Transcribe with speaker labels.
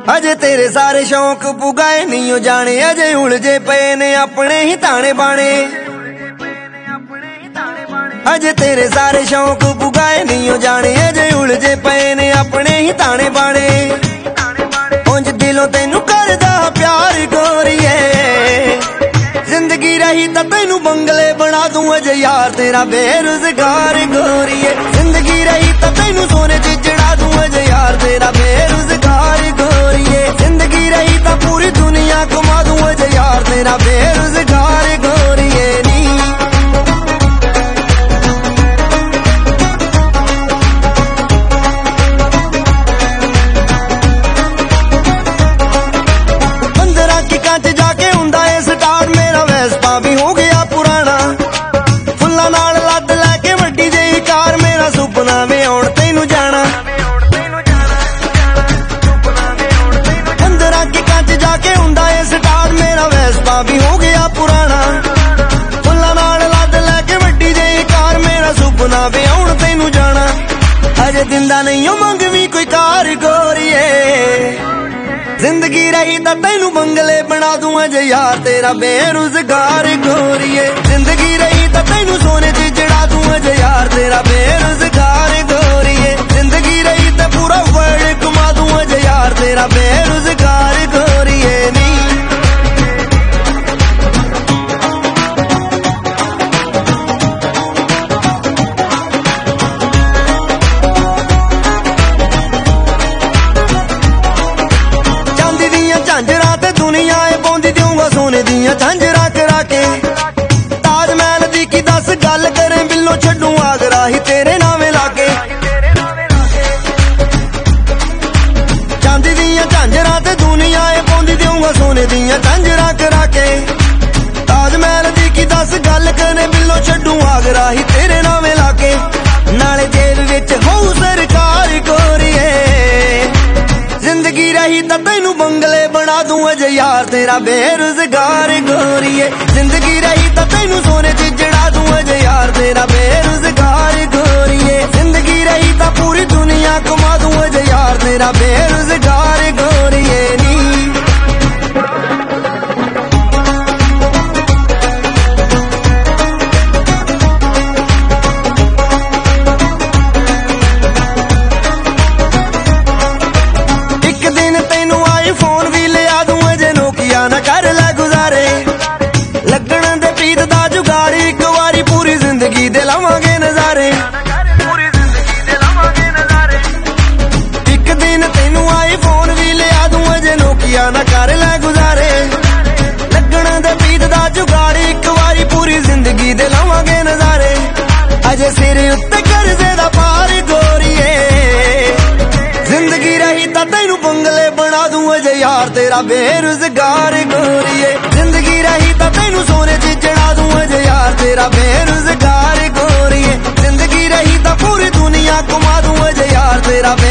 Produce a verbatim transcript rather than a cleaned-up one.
Speaker 1: अजे तेरे सारे शौक पुगाए नहीं जाने, अजे उलझे पे ने अपने ही ताने बाने। अजे तेरे सारे शौक पुगाए नहीं जाने, अजे उलझे पे ने अपने ही ताने बाने। उंज दिलों तेनू करदा प्यार गोरीए, जिंदगी रही तो तेनू बंगले बना दूं अजे यार तेरा बेरोजगार गोरीए। जिंदगी रही तो तेनू सोने च जड़ा दूं अजे यार तेरा बेरोजगार गोरीए। जिंदगी रही तो पूरी दुनिया घुमा दूं अजे यार तेरा बेरोजगार गोरीए नी। पंद्रह की कांच जाके हुंदा है स्टार्ट, मेरा वेस्पा भी हो गया पुराना। फुल्ला नाल लद लैके वड्डी जेही कार, मेरा सुपना वे आउण तैनू जाना। पंद्रह की कांच जाके हुंदा है स्टार्ट, मेरा वेस्पा भी हो गया पुराना। फुल्ला नाल लद लैके वड्डी जेही कार, मेरा सुपना वे आउण तैनू जाना। अजे दिंदा नहीं ओ मंगवी कोई कार गोरीए, जिंदगी रही तो तेनू बंगले बना दूं अजे यार तेरा बेरोजगार गोरीए। जिंदगी रही तो तेनू सोने च जड़ा दूं अजे यार तेरा बेरोजगार गोरीए। जिंदगी रही तो पूरा वर्ल्ड घुमा दूं अजे यार तेरा बेरोजगार गोरीए नी। झांजरा ते दुनिया पाउंदी दूंगा सोने दियां झांजरा करा के। ताजमहल दी की दस गल करें, बिल्लो छड्डू आगरा ही तेरे नावे लाके। चांदी दियां झांजरा ते दुनिया पाउंदी दूंगा सोने दियां झांजरा करा के। ताजमहल दी की दस गल करें, बिल्लो छड्डू आगरा ही तेरे नावे लाके। नाले जेब विच होऊ सरकार गोरीए, जिंदगी रही तो तेनू बंगले बना दूं अजे यार तेरा बेरोजगार गोरीए। जिंदगी रही तो तेनू सोने च जड़ा दूं अजे यार तेरा बेरोजगार गोरीए। जिंदगी रही तो पूरी दुनिया घुमा दूं अजे यार तेरा बेरोजगार गोरीए नी। ना कर लै गुजारे, लगन दे प्रीत दा जुगाड़ी, एक बारी पूरी जिंदगी दे लवांगे नजारे। एक दिन तेनू आई फोन भी लिया दूं अजे नोकिया, ना कर लै गुजारे। लगन दे प्रीत दा जुगाड़ी, एक बारी पूरी जिंदगी दे लवांगे नजारे। अजे सिर उत्ते कर्जे दा पार गोरीए, जिंदगी रही तो तेनू बंगले बना दूं अजे यार तेरा बेरोजगार गोरीए। जिंदगी रही तो तेनू सोने च जड़ा दूं अजे यार तेरा बेरोजगार गोरीए। जिंदगी रही तो पूरी दुनिया घुमा दूं अजे यार तेरा